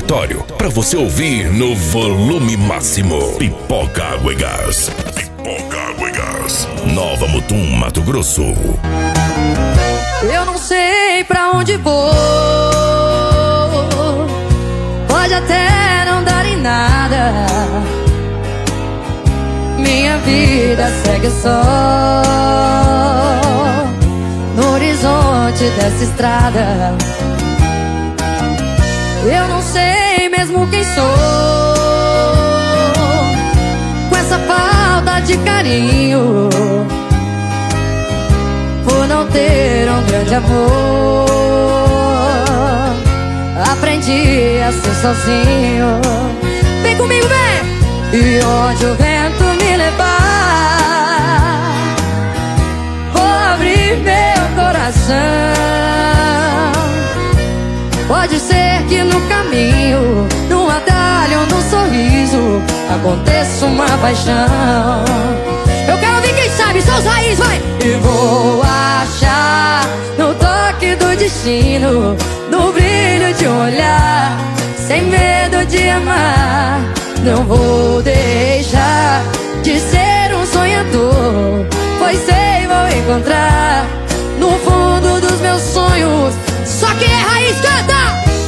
repertório pra você ouvir no volume máximo. Pipoca Água e Gás. Pipoca Água e Gás. Nova Mutum, Mato Grosso. Eu não sei pra onde vou, pode até não dar em nada. Minha vida segue só no horizonte dessa estrada. Eu não sei mesmo quem sou, com essa falta de carinho, por não ter um grande amor. Aprendi a ser sozinho. Vem comigo, vem! E onde o vento me levar, vou abrir meu coração. Pode ser que no caminho, num atalho, num sorriso, aconteça uma paixão. Eu quero ouvir quem sabe, são os raízes, vai! E vou achar no toque do destino, no brilho de um olhar, sem medo de amar. Não vou deixar de ser um sonhador, pois sei vou encontrar no fundo dos meus sonhos só quem é raiz. Canta!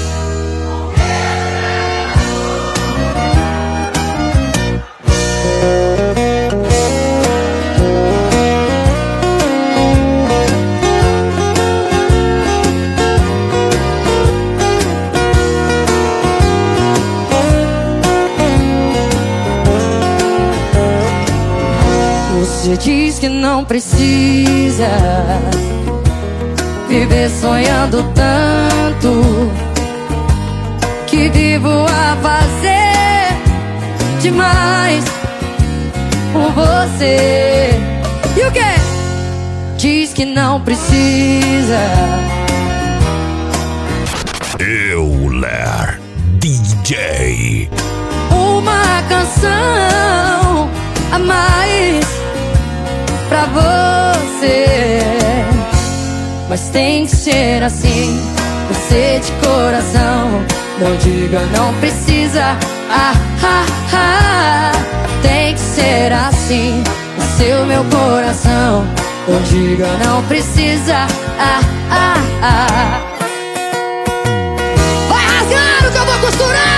Você diz que não precisa viver sonhando tanto, que vivo a fazer demais por você. E o quê? Diz que não precisa. Euler DJ. Uma canção a mais pra você, mas tem que ser assim, você de coração. Não diga não precisa, tem que ser assim, o seu meu coração. Não diga não precisa, vai rasgando que eu vou costurar.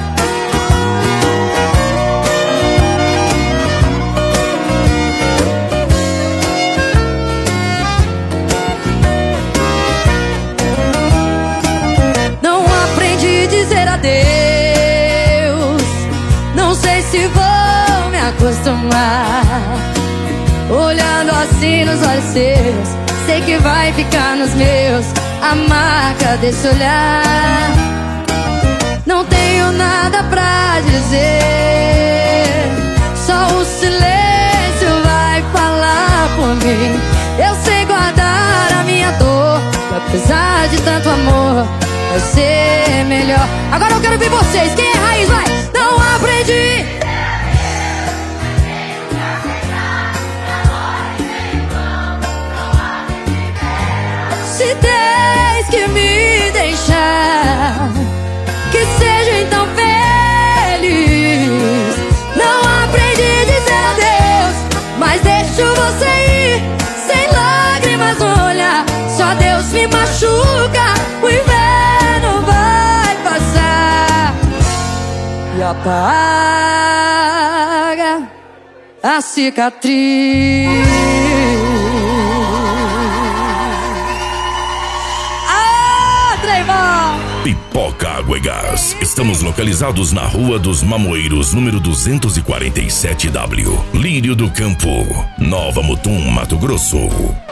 Adeus, não sei se vou me acostumar. Olhando assim nos olhos seus, sei que vai ficar nos meus a marca desse olhar. Não tenho nada pra dizer, só o silêncio vai falar por mim. Eu sei guardar a minha dor, apesar de tanto amor, vai ser melhor. Agora eu quero ver vocês, quem é raiz, vai! Não aprendi. Se tens que me deixar, que seja então feliz. Não aprendi a dizer adeus, mas deixo você ir, sem lágrimas no olhar. Só Deus me machuca, o inverno vai passar e apaga a cicatriz. Pipoca Água e Gás. Estamos localizados na Rua dos Mamoeiros, número 247W, Lírio do Campo, Nova Mutum, Mato Grosso.